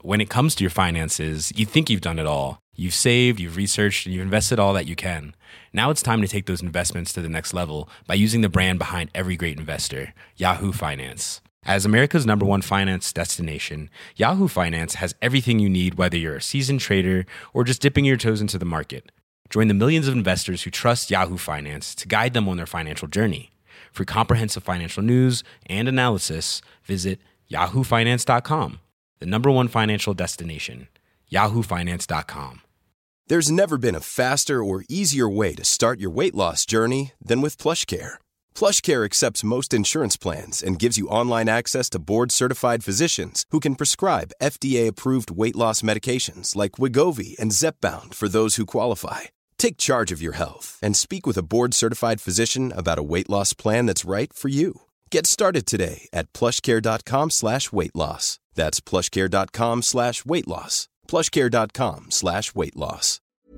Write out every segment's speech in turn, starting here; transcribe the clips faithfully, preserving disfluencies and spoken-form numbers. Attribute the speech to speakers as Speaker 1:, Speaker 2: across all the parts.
Speaker 1: when it comes to your finances, you think you've done it all. You've saved, you've researched, and you've invested all that you can. Now it's time to take those investments to the next level by using the brand behind every great investor, Yahoo Finance. As America's number one finance destination, Yahoo Finance has everything you need, whether you're a seasoned trader or just dipping your toes into the market. Join the millions of investors who trust Yahoo Finance to guide them on their financial journey. For comprehensive financial news and analysis, visit yahoo finance dot com, the number one financial destination, yahoo finance dot com.
Speaker 2: There's never been a faster or easier way to start your weight loss journey than with PlushCare. PlushCare accepts most insurance plans and gives you online access to board-certified physicians who can prescribe F D A-approved weight loss medications like Wegovy and Zepbound for those who qualify. Take charge of your health and speak with a board-certified physician about a weight loss plan that's right for you. Get started today at plushcare.com slash weight loss. That's plushcare.com slash weight loss. plushcare.com slash weight loss.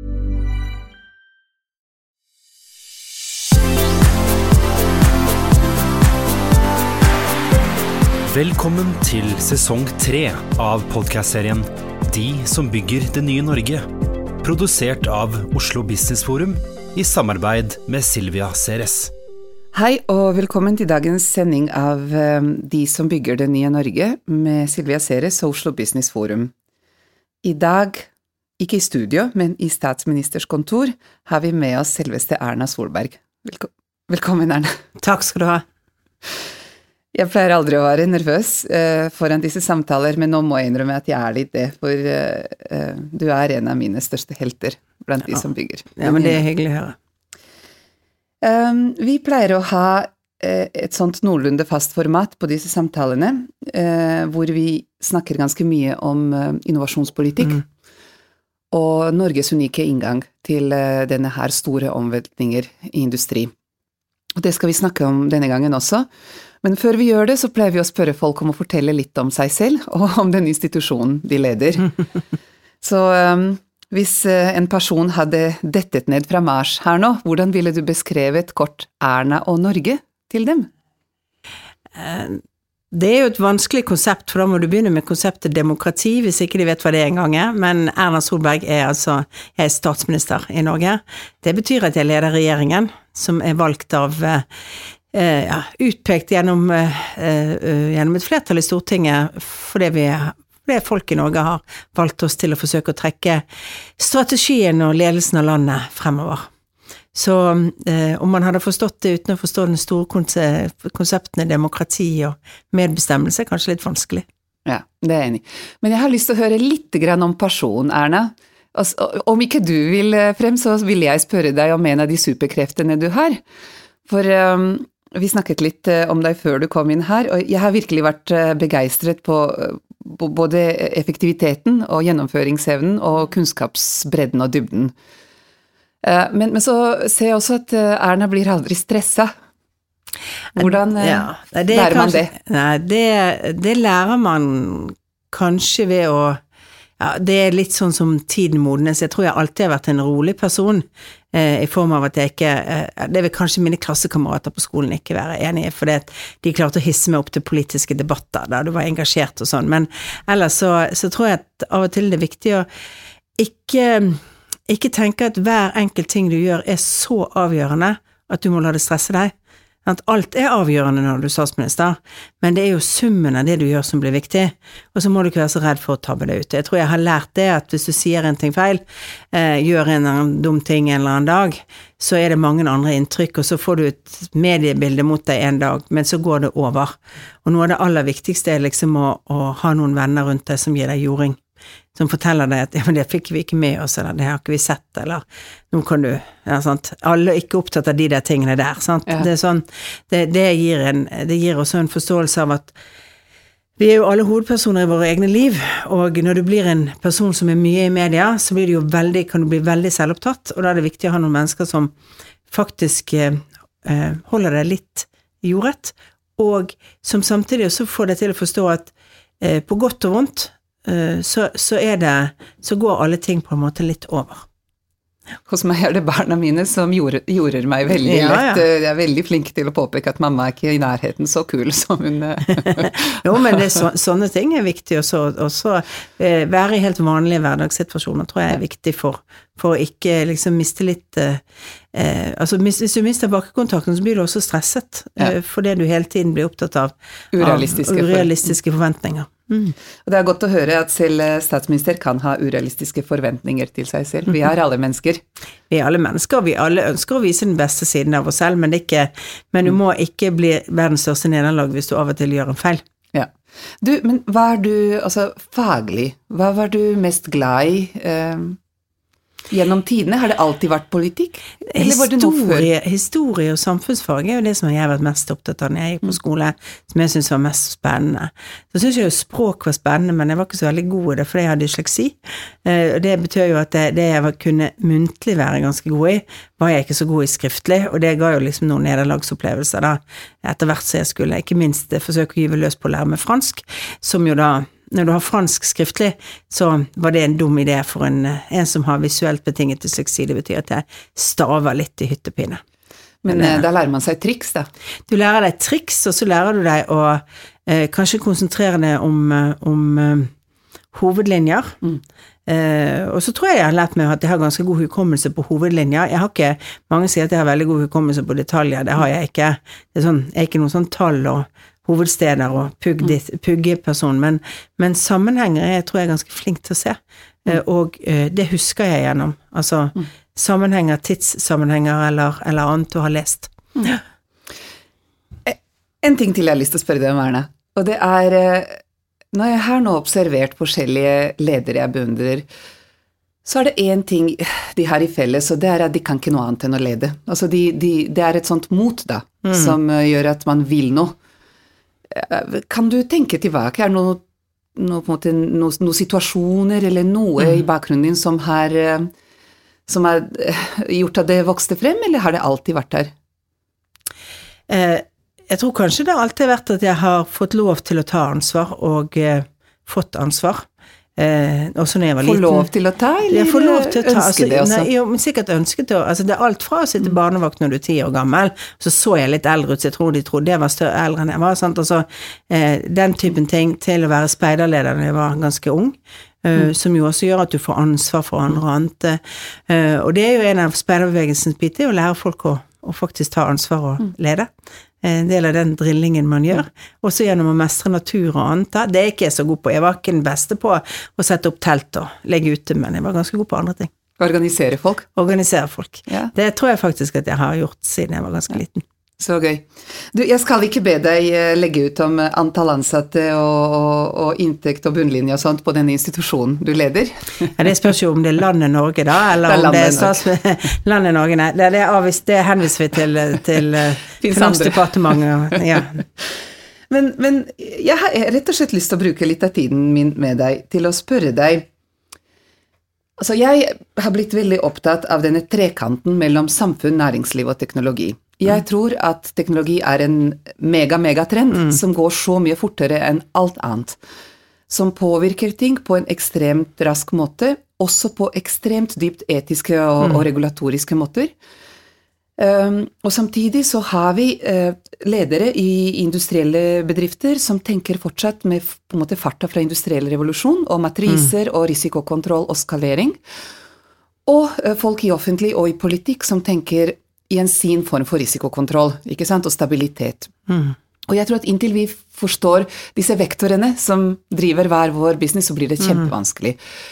Speaker 3: Velkommen til sesong tre av podcastserien De som bygger det nye Norge. Produsert av Oslo Business Forum i samarbeid med Silvia Ceres.
Speaker 4: Hei og velkommen til dagens sending av um, De som bygger det nye Norge med Silvia Ceres og Oslo Business Forum. I dag, ikke i studio, men i statsministers kontor, har vi med oss selveste Erna Solberg. Velko- velkommen, Erna.
Speaker 5: Takk skal du ha.
Speaker 4: Jeg pleier aldri å være nervøs uh, foran disse samtaler, men nå må jeg innrømme at jeg er litt det, for uh, uh, du er en av mine største helter blant de
Speaker 5: ja.
Speaker 4: som bygger.
Speaker 5: Ja, men det er hyggelig å høre.
Speaker 4: Um, vi pleier å ha uh, et sånt noenlunde fast format på disse samtalene, uh, hvor vi snakker ganske mye om uh, innovasjonspolitikk, mm. og Norges unike inngang til uh, denne her store omveltninger i industri. Og det skal vi snakke om denne gangen også. Men før vi gjør det, så pleier vi å spørre folk om å fortelle litt om seg selv, og om den institusjonen de leder. Så um, hvis uh, en person hadde dettet ned fra Mars her nå, hvordan ville du beskrevet kort Erna og Norge til dem?
Speaker 5: Det er jo et vanskelig konsept, for da må du begynne med konseptet demokrati, hvis ikke de vet hva det er engang er. Men Erna Solberg er altså, jeg er statsminister i Norge. Det betyr at jeg leder regjeringen, som er valgt av... Uh, ja, utpekt gjennom, uh, uh, gjennom et flertall i Stortinget fordi vi, fordi folk i Norge har valgt oss til å forsøke å trekke strategien og ledelsen av landet fremover. Så uh, om man hadde forstått det uten å forstå den store konse- konseptene demokrati og medbestemmelse, er kanskje litt vanskelig.
Speaker 4: Ja, det er jeg enig. Men jeg har lyst til å høre litt grann om person, Erna. Altså, om ikke du vil frem, så vil jeg spørre deg om en av de superkreftene du har. For... Um, Vi snakket litt om deg før du kom inn her, og jeg har virkelig vært begeistret på både effektiviteten og gjennomføringsevnen og kunnskapsbredden og dybden. Men, men så ser jeg også at Erna blir aldri stresset. Hvordan ja, det lærer man
Speaker 5: kanskje,
Speaker 4: det?
Speaker 5: Nei, det? Det lærer man kanskje ved å Ja, det er litt sånn som tiden modnes. Jeg tror jeg alltid har vært en rolig person, eh, i form av at jeg ikke, eh, det vil kanskje mine klassekamerater på skolen ikke være enige, for det, de klarte å hisse meg opp til politiske debatter, der du var engasjert og sånn, men ellers så, så tror jeg at av og til det er viktig å ikke, ikke tenke at hver enkelt ting du gjør er så avgjørende at du må la det stresse deg. At alt er avgjørende når du er statsminister, men det er jo summen av det du gjør som blir viktig, og så må du ikke være så redd for å tabbe det ut. Jeg tror jeg har lært det at hvis du sier en ting feil, eh, gjør en eller annen dum ting en eller annen dag, så er det mange andre inntrykk, og så får du et mediebilde mot deg en dag, men så går det over. Og noe av det aller viktigste er liksom å, å ha noen venner rundt deg som gir deg jording, som forteller deg at ja, men det fikk vi ikke med oss, eller det har ikke vi sett, eller nå kan du, ja, sant, alle er ikke opptatt av de der tingene der, sant, ja. Det er sånn, det, det, gir en, det gir også en forståelse av at vi er jo alle hovedpersoner i våre egne liv, og når du blir en person som er mye i media, så blir du jo veldig, kan du bli veldig selvopptatt, og da er det viktig å ha noen mennesker som faktisk eh, holder deg litt i jordet, og som samtidig også får deg til å forstå at eh, på godt og vondt, Så, så er det, så går alle ting på en måte litt over.
Speaker 4: Hos meg er det barna mine som gjorde, gjorde meg veldig
Speaker 5: Ja,
Speaker 4: lett.
Speaker 5: ja.
Speaker 4: Jeg er veldig flink til å påpeke at mamma er ikke i nærheten så kul som hun
Speaker 5: Jo, men det er så, sånne ting er viktig, og så, og så eh, være i helt vanlige hverdagssituasjoner tror jeg er viktig for, for å ikke liksom miste litt eh, eh, altså hvis du mister bakkekontakten så blir du også stresset,
Speaker 4: Ja.
Speaker 5: eh, fordi du hele tiden blir opptatt av,
Speaker 4: Urealistiske
Speaker 5: av urealistiske forventninger. Mm.
Speaker 4: Og det er godt å høre at selv statsminister kan ha urealistiske forventninger til seg selv. Vi er alle mennesker.
Speaker 5: Vi er alle mennesker, vi alle ønsker å vise den beste siden av oss selv, men, det ikke, men du må ikke bli verdens største nederlag hvis du av og til gjør en feil.
Speaker 4: Ja. Du, men hva er du, altså faglig, hva var du mest glad i eh, gjennom tidene? Har det alltid vært politikk? Eller var det noe før?
Speaker 5: Historie, historie og samfunnsfag er jo det som jeg har vært mest opptatt av når jeg gikk på skole, som jeg synes var mest spennende. Så synes jeg jo språk var spennende, men jeg var ikke så veldig god i det, fordi jeg hadde dysleksi. Eh, Det betyr jo at det, det jeg var- kunne muntlig være ganske god i, var jeg ikke så god i skriftlig, og det ga jo liksom noen nederlagsopplevelser da, etter hvert så jeg skulle, ikke minst eh, forsøke å gyve løs på å lære med fransk, som jo da når du har fransk skriftlig, så var det en dum idé for en, en som har visuelt betinget dysleksi. Det betyr at jeg staver litt i hyttepine.
Speaker 4: Men eh, da lærer man seg triks da.
Speaker 5: Du lærer deg triks, og så lærer du deg å eh, kanskje konsentrere deg om, eh, om eh, hovedlinjer. Mm. Eh, og så tror jeg jeg har lært meg at jeg har ganske god hukommelse på hovedlinjer. Jeg har ikke, mange sier at jeg har veldig god hukommelse på detaljer, det har jeg ikke. Det er, sånn, jeg er ikke noen sånn tall og hovedsteder og puggeperson, men, men sammenhenger jeg tror jeg er ganske flink til å se, mm. og uh, det husker jeg gjennom, altså mm. sammenhenger, tidssammenhenger eller, eller annet du har lest. Mm.
Speaker 4: En ting til jeg har lyst til å spørre deg om, Erna, og det er, når jeg har nå observert forskjellige ledere jeg beundrer, så er det en ting de har i felles, og det er at de kan ikke noe annet enn å lede. Altså de, de, det er et sånt mot da, mm. som gjør at man vil noe. Kan du tenke tilbake, er det noen noe, måte, noe, noe situasjoner eller noe mm. i bakgrunnen din som har, som har gjort at det vokste frem, eller har det alltid vært der?
Speaker 5: Eh, jeg tror kanskje det har alltid vært at jeg har fått lov til å ta ansvar og eh, fått ansvar. Eh, også når jeg var
Speaker 4: Få
Speaker 5: liten.
Speaker 4: Få lov til å ta, eller
Speaker 5: jeg får lov til å ta,
Speaker 4: ønske
Speaker 5: altså,
Speaker 4: det også?
Speaker 5: Nei, jo, men sikkert ønsket det. Altså, det er alt fra å sitte mm. barnevakt når du er ti år gammel, så så jeg litt eldre ut, så jeg tror de trodde jeg var større eldre enn jeg var, sant? Altså, eh, den typen ting til å være speiderleder når jeg var ganske ung, eh, mm. som jo også gjør at du får ansvar for andre og annet. Eh, og det er jo en av speiderbevegelsens biter, å lære folk å, å faktisk ta ansvar og lede. En del av den drillingen man gjør, også gjennom å mestre natur og annet. Det er ikke jeg så god på. Jeg var ikke den beste på å sette opp telt og legge ute, men jeg var ganske god på andre ting.
Speaker 4: Organisere folk?
Speaker 5: Organisere folk. Ja. Det tror jeg faktisk at jeg har gjort siden jeg var ganske ja. liten.
Speaker 4: Så gøy. Du, jeg skal ikke be deg legge ut om antall ansatte og, og, og inntekt og bunnlinje og sånt på denne institusjonen du leder.
Speaker 5: Ja, det spørs jo om det er landet Norge da, eller det om det er stats... landet Norge, nei. Det, det, avvist, det henviser vi til, til Finansdepartementet. Ja.
Speaker 4: Men, men jeg har rett og slett lyst til å bruke litt av tiden min med deg til å spørre deg. Altså, jeg har blitt veldig opptatt av denne trekanten mellom samfunn, næringsliv og teknologi. Jeg tror at teknologi er en mega-megatrend mm. som går så mye fortere enn alt annet. Som påvirker ting på en ekstremt rask måte, også på ekstremt dypt etiske og, mm. og regulatoriske måter. Um, og samtidig så har vi uh, ledere i industrielle bedrifter som tenker fortsatt med på en måte farta fra industriell revolusjon og matriser mm. og risikokontroll og skalering. Og uh, folk i offentlig og i politikk som tenker i en sin form for risikokontroll, ikke sant, og stabilitet. Mm. Og jeg tror at inntil vi forstår disse vektorene som driver hver vår business, så blir det kjempevanskelig.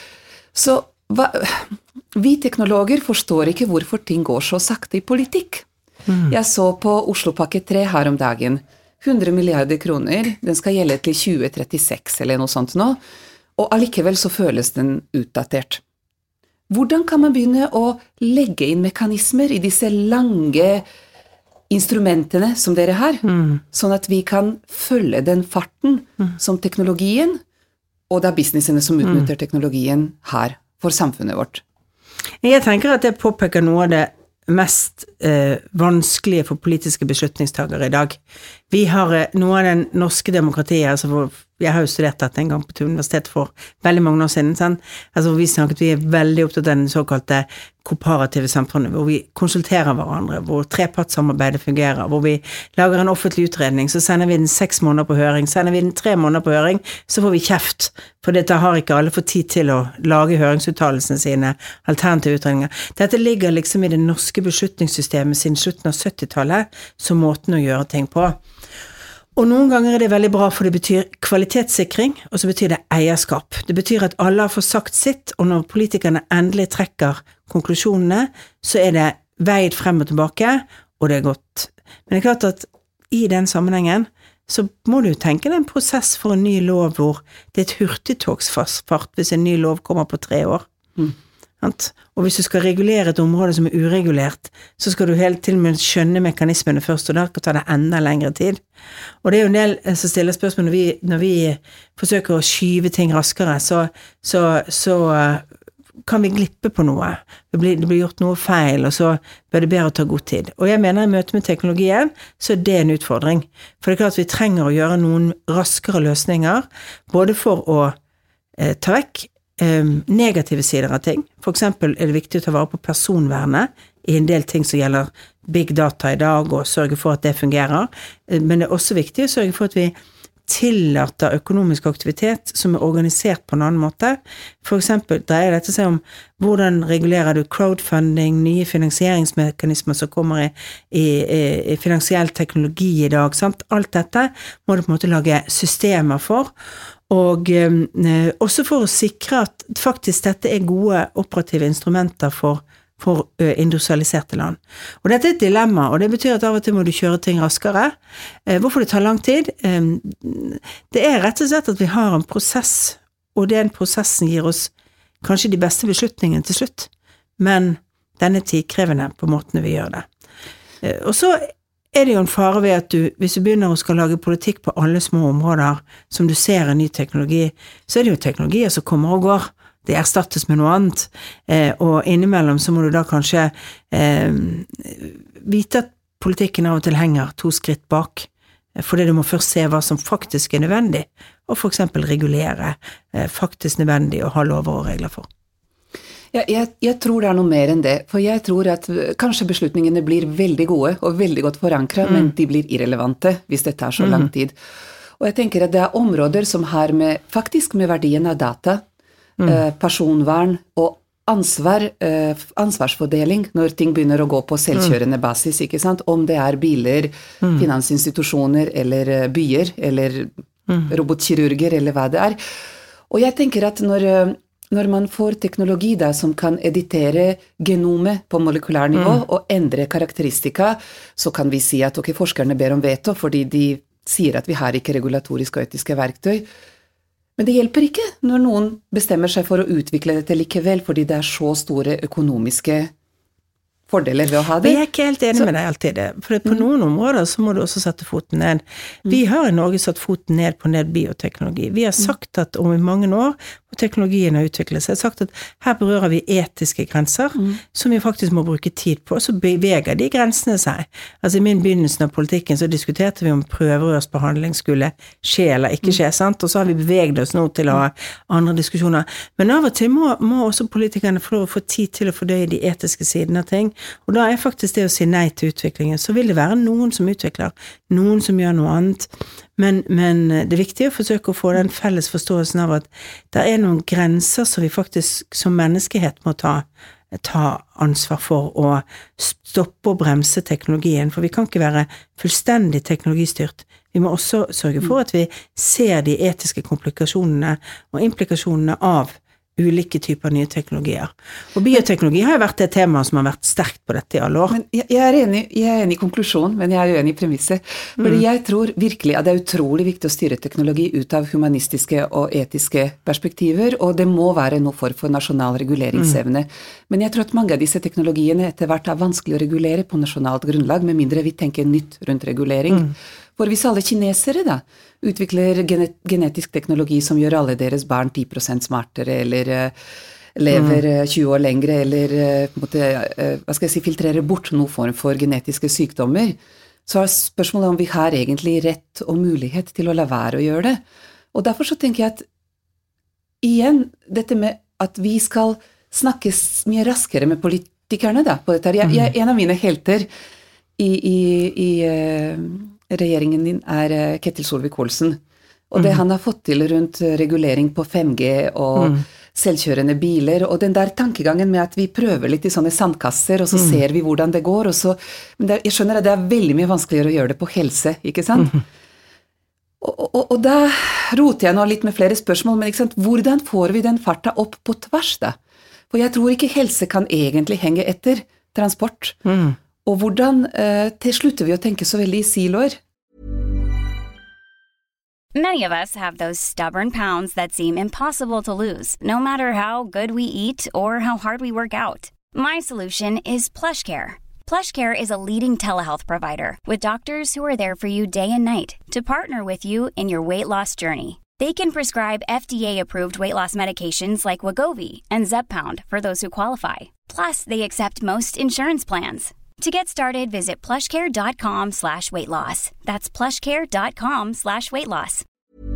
Speaker 4: Så hva, vi teknologer forstår ikke hvorfor ting går så sakte i politikk. Mm. Jeg så på Oslopakke tre her om dagen. hundre milliarder kroner, den skal gjelde til tjue trettiseks eller noe sånt nå, og allikevel så føles den utdatert. Hvordan kan man begynne å legge inn mekanismer i disse lange instrumentene som dere har, mm. sånn at vi kan følge den farten mm. som teknologien, og det er businessene som utnytter mm. teknologien her for samfunnet vårt?
Speaker 5: Jeg tenker at det påpeker noe av det mest eh, vanskelige for politiske beslutningstagere i dag. Vi har eh, noe av den norske demokratiet, altså for, jeg har jo studert dette en gang på universitetet for veldig mange år siden, sant? Altså vi snakket, vi er veldig opptatt av den såkalte kooperative samfunnet, hvor vi konsulterer hverandre, hvor trepartssamarbeidet fungerer, hvor vi lager en offentlig utredning, så sender vi den seks måneder på høring, sender vi den tre måneder på høring, så får vi kjeft, for dette har ikke alle fått tid til å lage høringsuttalelsene sine, alternative utredninger. Dette ligger liksom i det norske beslutningssystemet siden slutten av syttitallet, som måten å gjøre ting på. Og noen ganger er det veldig bra, for det betyr kvalitetssikring, og så betyr det eierskap. Det betyr at alle har fått sagt sitt, og når politikerne endelig trekker konklusjonene, så er det veid frem og tilbake, og det er godt. Men det er klart at i den sammenhengen, så må du tenke deg en prosess for en ny lov, hvor det er et hurtigtogsfart hvis en ny lov kommer på tre år. Mm. Og hvis du skal regulere et område som er uregulert, så skal du helt til og med skjønne mekanismene først, og da kan ta det enda lengre tid. Og det er jo en del som stiller spørsmål når vi, når vi forsøker å skyve ting raskere, så, så, så kan vi glippe på noe. Det blir, det blir gjort noe feil, og så bør det bedre å ta god tid. Og jeg mener i møte med teknologien, så er det en utfordring. For det er klart at vi trenger å gjøre noen raskere løsninger, både for å eh, ta vekk negative sider av ting. For eksempel er det viktig å ta vare på personvernet i en del ting som gjelder big data i dag, og sørge for at det fungerer. Men det er også viktig å sørge for at vi tillater økonomisk aktivitet som er organisert på en annen måte. For eksempel dreier dette seg om hvordan regulerer du crowdfunding, nye finansieringsmekanismer som kommer i, i, i finansiell teknologi i dag, sant? Alt dette må du på en måte lage systemer for, og eh, også for å sikre at faktisk dette er gode operative instrumenter for, for uh, industrialiserte land. Og dette er et dilemma, og det betyr at av og til må du kjøre ting raskere. Eh, hvorfor det tar lang tid? Eh, det er rett og slett at vi har en prosess, og den prosessen gir oss kanskje de beste beslutningene til slutt, men denne tidkrevende på måten vi gjør det. Eh, og så er det jo en fare ved at du, hvis du begynner å skal lage politikk på alle små områder, som du ser en ny teknologi, så er det jo teknologier som kommer og går. Det erstattes med noe annet, eh, og innimellom så må du da kanskje eh, vite at politikken av og til henger to skritt bak, fordi du må først se hva som faktisk er nødvendig, og for eksempel regulere eh, faktisk nødvendig å ha lover og regler for.
Speaker 4: Ja, jeg, jeg tror det er noe mer enn det, for jeg tror at kanskje beslutningene blir veldig gode og veldig godt forankret, mm. men de blir irrelevante hvis det tar så lang tid. Og jeg tenker at det er områder som har med, faktisk med verdien av data, mm. eh, personvern og ansvar, eh, ansvarsfordeling når ting begynner å gå på selvkjørende basis, ikke sant? Om det er biler, mm. finansinstitusjoner eller byer, eller mm. robotkirurger eller hva det er. Og jeg tenker at når Når man får teknologi da, som kan editere genomet på molekylær nivå mm. og endre karakteristika, så kan vi si at ok, forskerne ber om veto, fordi de sier at vi har ikke regulatoriske og etiske verktøy. Men det hjelper ikke når noen bestemmer seg for å utvikle dette likevel, fordi det er så store økonomiske fordeler ved å ha det.
Speaker 5: Jeg er ikke helt enig så, med deg alltid, for på mm. noen områder så må du også sette foten ned. Vi har i Norge satt foten ned på ned bioteknologi. Vi har sagt at om i mange år, og teknologien har utviklet seg, sagt at her berører vi etiske grenser, mm. som vi faktisk må bruke tid på, så beveger de grensene seg. Altså i min begynnelsen av politikken så diskuterte vi om prøverørsbehandling skulle skje eller ikke skje, sant? Og så har vi beveget oss nå til å ha andre diskusjoner. Men av og til må, må også politikerne få lov å få tid til å fordøye de etiske sidene av ting, og da er faktisk det å si nei til utviklingen, så vil det være noen som utvikler, noen som gjør noe annet, men, men det er viktig å forsøke å få den felles forståelsen av at det er noen grenser som vi faktisk som menneskehet må ta, ta ansvar for å stoppe og bremse teknologien, for vi kan ikke være fullstendig teknologistyrt. Vi må også sørge for at vi ser de etiske komplikasjonene og implikasjonene av ulike typer nye teknologier. Og bioteknologi har jo vært et tema som har vært sterkt på dette i alle år.
Speaker 4: Men jeg, jeg, er enig, jeg er enig i konklusjonen, men jeg er uenig i premisset. Fordi mm. jeg tror virkelig at det er utrolig viktig å styre teknologi ut av humanistiske og etiske perspektiver, og det må være noe for, for nasjonal reguleringsevne. Mm. Men jeg tror at mange av disse teknologiene etter hvert er vanskelig å regulere på nasjonalt grunnlag, med mindre vi tenker nytt rundt regulering. Mm. For hvis alle kinesere da utvikler genet- genetisk teknologi som gjør alle deres barn ti prosent smartere, eller uh, lever uh, tjue år lengre, eller uh, måtte, uh, hva skal jeg si, filtrerer bort noen form for genetiske sykdommer, så er spørsmålet om vi har egentlig rett og mulighet til å la være å gjøre det. Og derfor så tenker jeg at igjen, dette med at vi skal snakke mye raskere med politikerne da, på dette her. Jeg, jeg, en av mine helter i, i, i uh, regjeringen din er uh, Ketil Solvik-Olsen. Og det mm. han har fått til rundt regulering på fem G og mm. selvkjørende biler, og den der tankegangen med at vi prøver litt i sånne sandkasser, og så mm. ser vi hvordan det går, og så, men det, jeg skjønner at det er veldig mye vanskeligere å gjøre det på helse, ikke sant? Mm. Og, og, og da roter jeg nå litt med flere spørsmål, men ikke sant? Hvordan får vi den farta opp på tvers da? For jeg tror ikke helse kan egentlig henge etter transport. Mm. Og hvordan uh, til slutter vi å tenke så veldig i siloer?
Speaker 6: Many of us have those stubborn pounds that seem impossible to lose, no matter how good we eat or how hard we work out. My solution is PlushCare. PlushCare is a leading telehealth provider with doctors who are there for you day and night to partner with you in your weight loss journey. They can prescribe F D A-approved weight loss medications like Wegovy and Zepbound for those who qualify. Plus, they accept most insurance plans. To get started, visit plushcare.com slash weight loss. That's plushcare.com slash weight loss.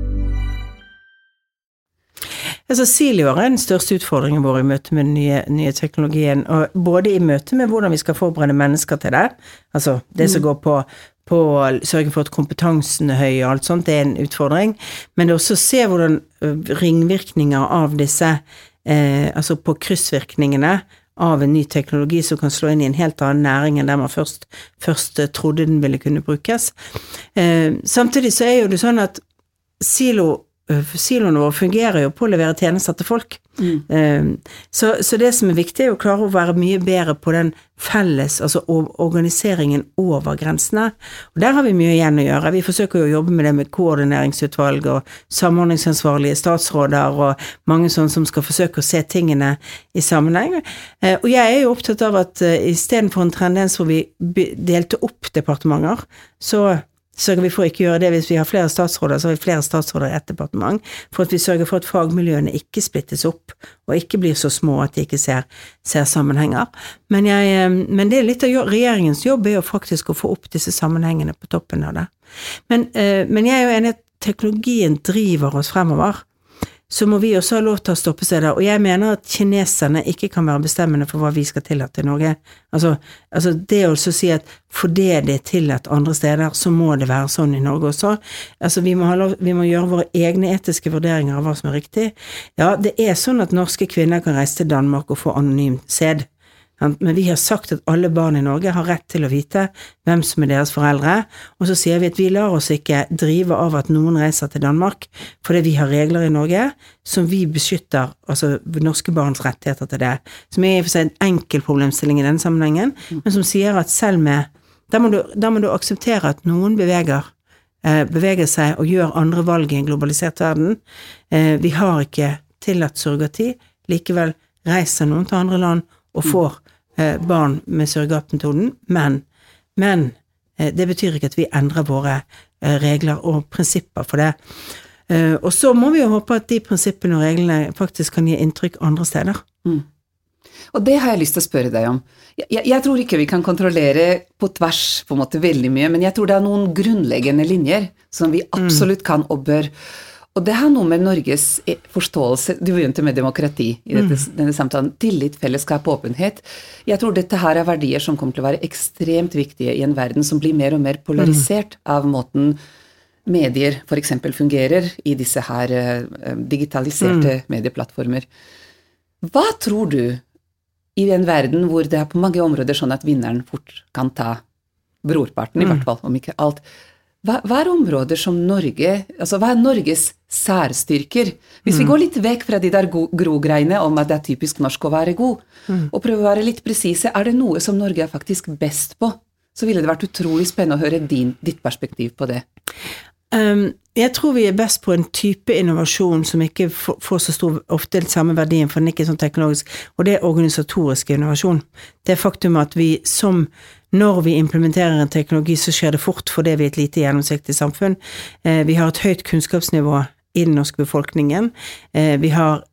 Speaker 5: Altså, siloer er den største utfordringen vår i møte med den nye, nye teknologien, og både i møte med hvordan vi skal forberede mennesker til det, altså det som går på, på å sørge for at kompetansen er høy og alt sånt, det er en utfordring, men det er også å se hvordan ringvirkninger av disse, eh, altså på kryssvirkningene, av en ny teknologi som kan slå inn i en helt annen næring enn der man først, først trodde den ville kunne brukes. Eh, samtidig så er jo det sånn at silo, siloene våre fungerer jo på å levere tjenester til folk. Mm. Eh, så, så det som er viktig er jo å klare å være mye bedre på den felles, altså organiseringen over grensene. Og der har vi mye igjen å gjøre. Vi forsøker jo å jobbe med det med koordineringsutvalg og samordningsansvarlige statsråder og mange sånne som skal forsøke å se tingene i sammenheng. Eh, og jeg er jo opptatt av at uh, i stedet for en tendens hvor vi delte opp departementer, så sørger vi for å ikke gjøre det hvis vi har flere statsråder, så har vi flere statsråder i et departement, for at vi sørger for at fagmiljøene ikke splittes opp, og ikke blir så små at de ikke ser, ser sammenhenger. Men, jeg, men det er litt av regjeringens jobb er jo faktisk å få opp disse sammenhengene på toppen av det. Men, men jeg er jo enig at teknologien driver oss fremover, så må vi også ha lov til å stoppe seg der. Og jeg mener at kineserne ikke kan være bestemmende for hva vi skal tillate i Norge. Altså, altså det å også si at for det det er tillatt andre steder, så må det være sånn i Norge også. Altså vi må, ha lov, vi må gjøre våre egne etiske vurderinger av hva som er riktig. Ja, det er sånn at norske kvinner kan reise til Danmark og få anonym sæd. Men vi har sagt at alle barn i Norge har rett til å vite hvem som er deres foreldre, og så sier vi at vi lar oss ikke drive av at noen reiser til Danmark, fordi vi har regler i Norge som vi beskytter, altså norske barns rettigheter til det, som er i og for seg en enkel problemstilling i denne sammenhengen, men som sier at selv med, da må du, da må du akseptere at noen beveger, eh, beveger seg og gjør andre valg i en globalisert verden. Eh, vi har ikke tillatt surrogati, likevel reiser noen til andre land og får eh, barn med surrogatmetoden, men, men eh, det betyr ikke at vi endrer våre eh, regler og prinsipper for det. Eh, og så må vi jo håpe at de prinsippene og reglene faktisk kan gi inntrykk andre steder.
Speaker 4: Mm. Og det har jeg lyst til å spørre deg om. Jeg, jeg tror ikke vi kan kontrollere på tvers på en måte veldig mye, men jeg tror det er noen grunnleggende linjer som vi absolutt kan og bør. Og det har noe med Norges forståelse, du begynte med demokrati i dette, mm. denne samtalen, tillit, fellesskap, åpenhet. Jeg tror dette her er verdier som kommer til å være ekstremt viktige i en verden som blir mer og mer polarisert mm. av måten medier for eksempel fungerer i disse her uh, digitaliserte mm. medieplattformer. Hva tror du i en verden hvor det er på mange områder sånn at vinneren fort kan ta brorparten, mm. i hvert fall, om ikke alt? Hva, hva er områder som Norge, altså hva er Norges særstyrker? Hvis mm. vi går litt vekk fra de der grogreiene om at det er typisk norsk å være god, mm. og prøver å være litt presise, er det noe som Norge er faktisk best på? Så ville det vært utrolig spennende å høre din, ditt perspektiv på det.
Speaker 5: Um, jeg tror vi er best på en type innovasjon som ikke får, får så stor, ofte den samme verdien, for den ikke er sånn teknologisk, og det er organisatorisk innovasjon. Det er faktum at vi som når vi implementerer en teknologi, så skjer det fort fordi vi er et lite gjennomsiktig samfunn. Eh, vi har et høyt kunnskapsnivå i den norske befolkningen. Eh, vi har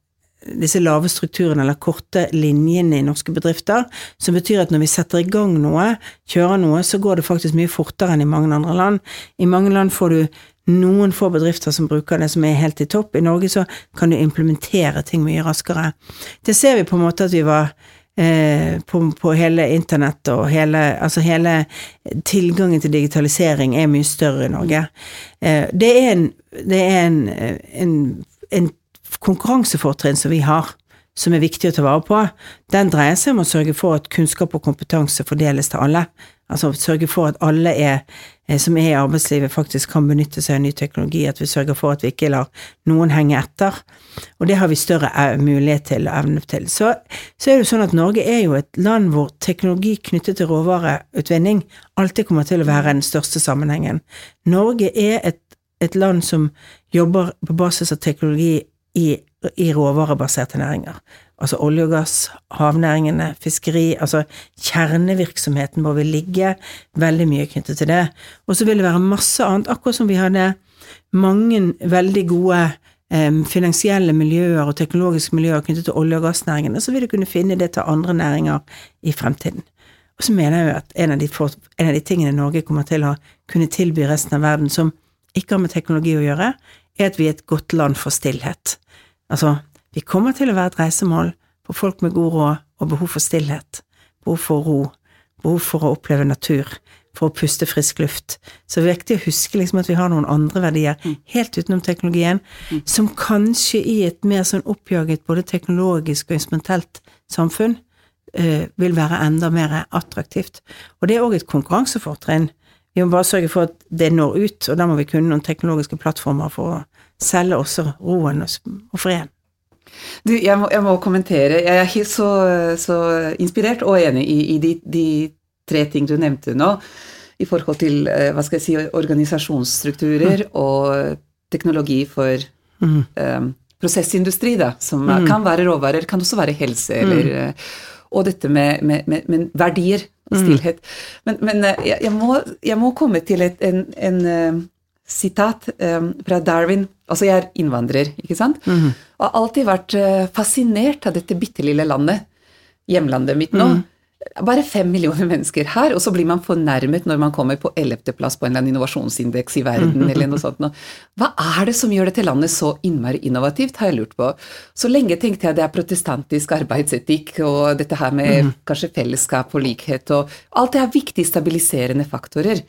Speaker 5: disse lave strukturene eller korte linjene i norske bedrifter, som betyr at når vi setter i gang noe, kjører noe, så går det faktisk mye fortere enn i mange andre land. I mange land får du noen få bedrifter som bruker det som er helt i topp. I Norge så kan du implementere ting mye raskere. Det ser vi på en måte at vi var eh, på, på hele internett og hele, altså hele tilgangen til digitalisering er mye større i Norge. Eh, det er en, det er en, en, en konkurransefortrinn som vi har, som er viktig å ta vare på. Den dreier seg om å sørge for at kunnskap og kompetanse fordeles til alle. Altså sørge for at alle er, som er i arbeidslivet faktisk kan benytte seg av ny teknologi, at vi sørger for at vi ikke lar noen henge etter, og det har vi større mulighet til og evne til. Så, så er det jo sånn at Norge er jo et land hvor teknologi knyttet til råvareutvinning alltid kommer til å være den største sammenhengen. Norge er et, et land som jobber på basis av teknologi i, i råvarebaserte næringer. Altså olje og gass, havnæringene, fiskeri, altså kjernevirksomheten hvor vi ligger veldig mye knyttet til det. Og så vil det være masse annet, akkurat som vi hadde mange veldig gode eh, finansielle miljøer og teknologiske miljøer knyttet til olje- og gassnæringene, så vil du kunne finne det til andre næringer i fremtiden. Og så mener jeg jo at en av de, for, en av de tingene Norge kommer til å kunne tilby resten av verden som ikke har med teknologi å gjøre, er at vi er et godt land for stillhet. Altså, vi kommer til å være et reisemål for folk med god råd og behov for stillhet, behov for ro, behov for å oppleve natur, for å puste frisk luft. Så det er viktig å huske liksom at vi har noen andre verdier helt utenom teknologien, som kanskje i et mer sånn oppjaget både teknologisk og instrumentelt samfunn eh, vil være enda mer attraktivt. Og det er også et konkurransefortrinn. Vi må bare sørge for at det når ut, og da må vi kunne noen teknologiske plattformer for å selge også roen og freden.
Speaker 4: Du, jeg må, jeg må kommentere. Jeg er helt så, så inspirert og enig i, i de, de tre ting du nevnte nå, i forhold til, hva skal jeg si, organisasjonsstrukturer mm. og teknologi for mm. um, prosessindustri, da, som mm. kan være råvarer, kan også være helse, eller, mm. og dette med, med, med, med verdier og stillhet. Mm. Men, men jeg, jeg, må, jeg må komme til et, en, en uh, sitat um, fra Darwin. Altså jeg er innvandrer, ikke sant? Mm. Og har alltid vært uh, fascinert av dette bittelille landet, hjemlandet mitt nå. Mm. Bare fem millioner mennesker her, og så blir man fornærmet når man kommer på ellevte plass på en eller annen innovasjonsindeks i verden, mm. eller noe sånt. Nå. Hva er det som gjør dette landet så innmari innovativt, har jeg lurt på. Så lenge tenkte jeg det er protestantisk arbeidsetikk, og dette her med mm. kanskje fellesskap og likhet, og alt det er viktige stabiliserende faktorer.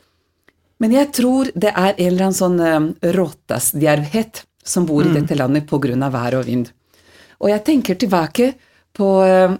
Speaker 4: Men jeg tror det er en eller annen sånn um, råtasdjervhet som bor i dette landet på grunn av vær og vind. Og jeg tenker tilbake på, um,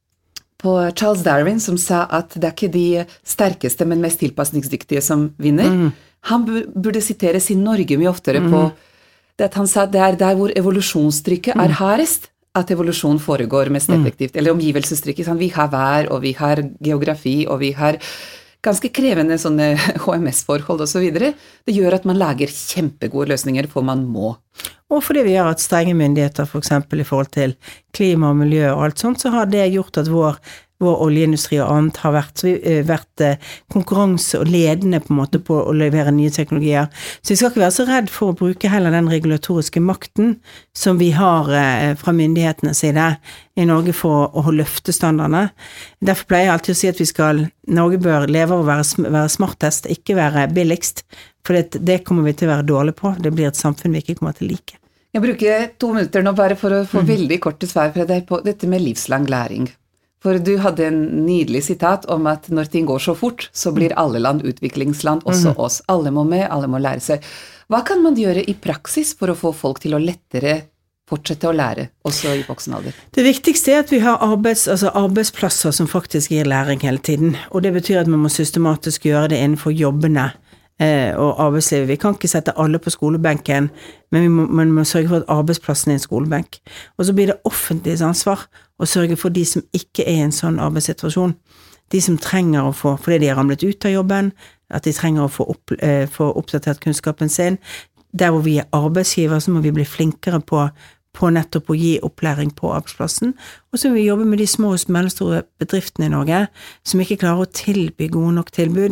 Speaker 4: på Charles Darwin som sa at det er ikke de sterkeste, men mest tilpasningsdyktige som vinner. Mm. Han burde siteres i Norge mye oftere mm. på det at han sa at det er der hvor evolusjonstrykket mm. er hardest, at evolusjon foregår mest effektivt. Mm. Eller omgivelsestrykket. Sånn, vi har vær, og vi har geografi, og vi har ganske krevende sånne H M S-forhold og så videre. Det gjør at man lager kjempegode løsninger, for man må.
Speaker 5: Og fordi vi har hatt strenge myndigheter, for eksempel i forhold til klima og miljø og alt sånt, så har det gjort at vår, vår oljeindustri og annet har vært, vært konkurranse og ledende på en måte på å levere nye teknologier. Så vi skal ikke være så redd for å bruke heller den regulatoriske makten som vi har fra myndighetenes side i Norge for å, å løfte standardene. Derfor pleier jeg alltid å si at vi skal, Norge bør leve av å være, være smartest, ikke være billigst, for det, det kommer vi til å være dårlige på. Det blir et samfunn vi ikke kommer til å like.
Speaker 4: Jeg bruker to minutter nå bare for å få mm. veldig korte svar fra deg på dette med livslang læring. For du hadde en nydelig sitat om at når ting går så fort, så blir alle land utviklingsland, også mm. oss. Alle må med, alle må lære seg. Hva kan man gjøre i praksis for å få folk til å lettere fortsette å lære, også i voksen alder?
Speaker 5: Det viktigste er at vi har arbeids, altså arbeidsplasser som faktisk gir læring hele tiden. Og det betyr at man må systematisk gjøre det innenfor jobbene eh, og arbeidslivet. Vi kan ikke sette alle på skolebenken, men vi må, man må sørge for at arbeidsplassen er en skolebenk. Og så blir det offentliges ansvar å sørge for de som ikke er i en sånn arbeidssituasjon. De som trenger å få, fordi de har ramlet ut av jobben, at de trenger å få, opp, eh, få oppdatert kunnskapen sin. Der hvor vi er arbeidsgiver, så må vi bli flinkere på på nettopp å gi opplæring på arbeidsplassen, og så vil vi jobbe med de små og mellomstore bedriftene i Norge, som ikke klarer å tilby gode nok tilbud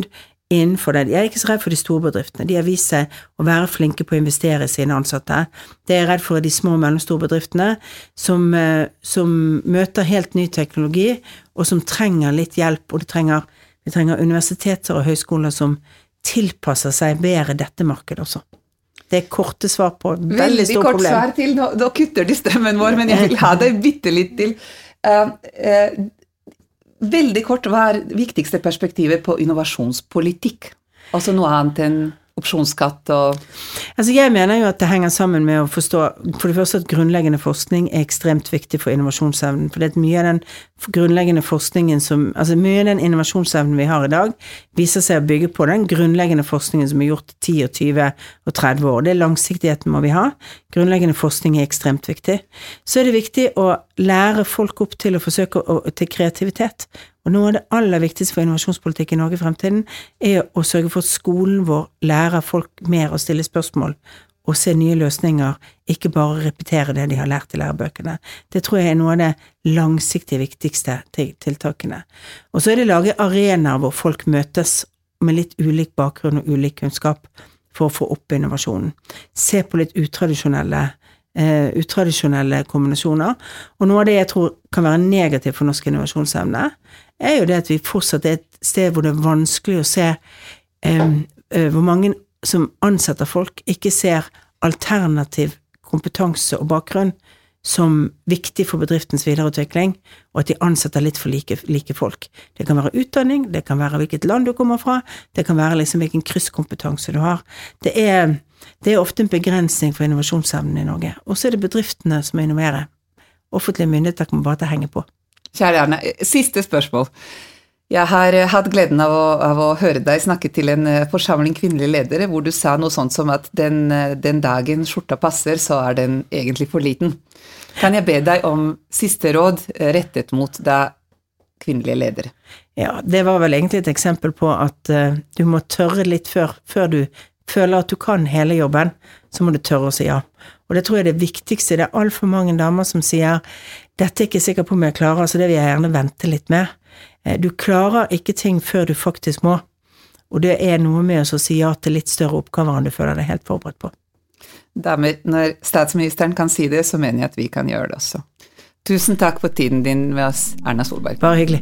Speaker 5: innenfor det. Jeg er ikke så redd for de store bedriftene. De har vist seg å være flinke på å investere i sine ansatte. Det er jeg redd for de små og mellomstore bedriftene som, som møter helt ny teknologi, og som trenger litt hjelp, og de trenger, vi trenger universiteter og høyskoler som tilpasser seg bedre dette markedet også. Det er korte svar på et veldig, veldig stort problem. Veldig kort svar til, nå,
Speaker 4: nå kutter de strømmen vår, men jeg vil ha det bitte litt til. Uh, uh, Veldig kort, hva er viktigste perspektivet på innovasjonspolitikk? Altså noe annet enn opsjonsskatt og...
Speaker 5: Altså jeg mener jo at det henger sammen med å forstå, for det første at grunnleggende forskning er ekstremt viktig for innovasjonsevnen, for det er mye av den grunnleggende forskningen som, altså mye av den innovasjonsevnen vi har i dag, viser seg å bygge på den grunnleggende forskningen som er gjort ti og tyve og tretti år. Det er langsiktigheten må vi ha. Grunnleggende forskning er ekstremt viktig. Så er det viktig å lære folk opp til å forsøke å, til kreativitet. Og noe av det aller viktigste for innovasjonspolitikk i Norge i fremtiden er å sørge for at skolen vår lærer folk mer å stille spørsmål og se nye løsninger, ikke bare repetere det de har lært i lærebøkene. Det tror jeg er noe av det langsiktige viktigste tiltakene. Og så er det å lage arenaer hvor folk møtes med litt ulik bakgrunn og ulik kunnskap for å få opp innovasjonen. Se på litt utradisjonelle Uh, utradisjonelle kombinasjoner, og noe av det jeg tror kan være negativt for norsk innovasjonsevne, er jo det at vi fortsatt er et sted hvor det er vanskelig å se um, uh, hvor mange som ansetter folk ikke ser alternativ kompetanse og bakgrunn som viktig for bedriftens videreutvikling, og at de ansetter litt for like, like folk. Det kan være utdanning, det kan være hvilket land du kommer fra, det kan være liksom hvilken krysskompetanse du har. Det er Det er ofte en begrensning for innovasjonsevnen i Norge. Og så er det bedriftene som innoverer. Offentlige myndigheter kan bare ta henge på.
Speaker 4: Kjære Arne, siste spørsmål. Jeg har hatt gleden av å, av å høre deg snakke til en forsamling kvinnelige ledere, hvor du sa noe sånt som at den, den dagen skjorta passer, så er den egentlig for liten. Kan jeg be deg om siste råd rettet mot deg kvinnelige ledere?
Speaker 5: Ja, det var vel egentlig et eksempel på at uh, du må tørre litt før, før du føler at du kan hele jobben, så må du tørre å si ja. Og det tror jeg er det viktigste. Det er alt for mange damer som sier, dette er ikke sikker på om jeg klarer, så det vil jeg gjerne vente litt med. Du klarer ikke ting før du faktisk må. Og det er noe med å si ja til litt større oppgaver enn du føler deg helt forberedt på.
Speaker 4: Dermed, når statsministeren kan si det, så mener jeg at vi kan gjøre det også. Tusen takk for tiden din med oss, Erna Solberg.
Speaker 5: Bare hyggelig.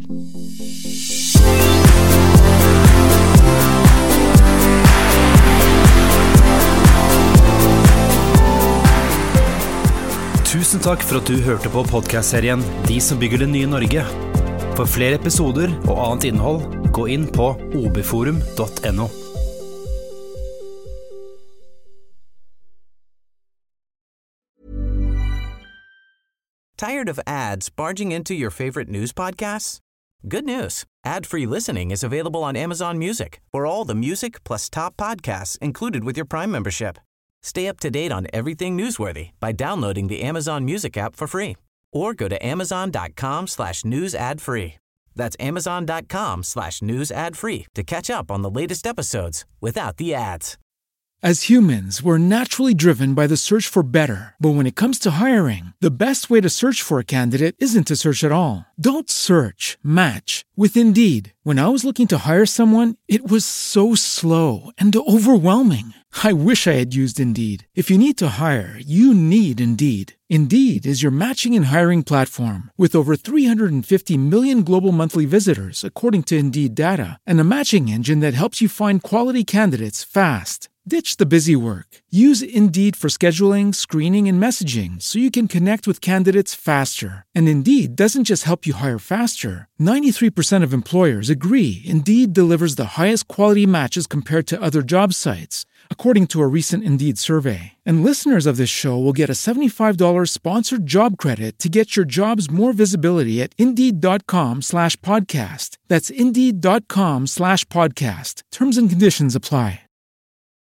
Speaker 3: Tusen takk for at du hørte på podcastserien De som bygger det nye Norge. For flere episoder og annet innhold, gå inn på o b forum punktum n o.
Speaker 7: Tired of ads barging into your favorite news podcasts? Good news. Ad-free listening is available on Amazon Music for all the music plus top podcasts included with your Prime membership. Stay up to date on everything newsworthy by downloading the Amazon Music app for free or go to amazon.com slash news ad free. That's amazon.com slash news ad free to catch up on the latest episodes without the ads.
Speaker 8: As humans, we're naturally driven by the search for better. But when it comes to hiring, the best way to search for a candidate isn't to search at all. Don't search, match with Indeed. When I was looking to hire someone, it was so slow and overwhelming. I wish I had used Indeed. If you need to hire, you need Indeed. Indeed is your matching and hiring platform with over three hundred fifty million global monthly visitors, according to Indeed data, and a matching engine that helps you find quality candidates fast. Ditch the busy work. Use Indeed for scheduling, screening, and messaging so you can connect with candidates faster. And Indeed doesn't just help you hire faster. ninety-three percent of employers agree Indeed delivers the highest quality matches compared to other job sites, according to a recent Indeed survey. And listeners of this show will get a seventy-five dollars sponsored job credit to get your jobs more visibility at Indeed.com slash podcast. That's Indeed.com slash podcast. Terms and conditions apply.